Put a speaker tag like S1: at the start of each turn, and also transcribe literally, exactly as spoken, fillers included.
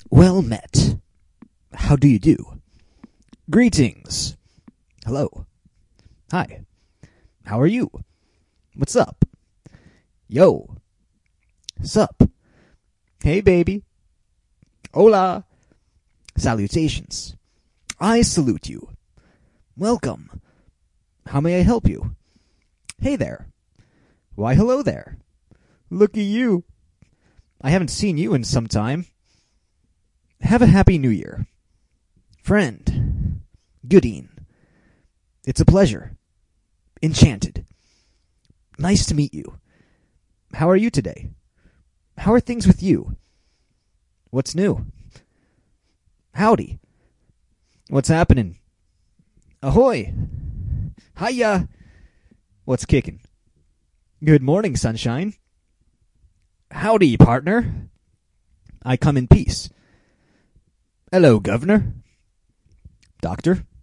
S1: Well met. How do you do? Greetings. Hello. Hi. How are you? What's up? Yo. Sup? Hey, baby. Hola. Salutations. I salute you. Welcome. How may I help you? Hey there. Why, hello there. Looky you. I haven't seen you in some time. Have a happy new year. Friend. Goodeen. It's a pleasure. Enchanted. Nice to meet you. How are you today? How are things with you? What's new? Howdy. What's happening? Ahoy. Hiya. What's kicking? Good morning, sunshine. Howdy, partner. I come in peace. Hello, governor. Doctor.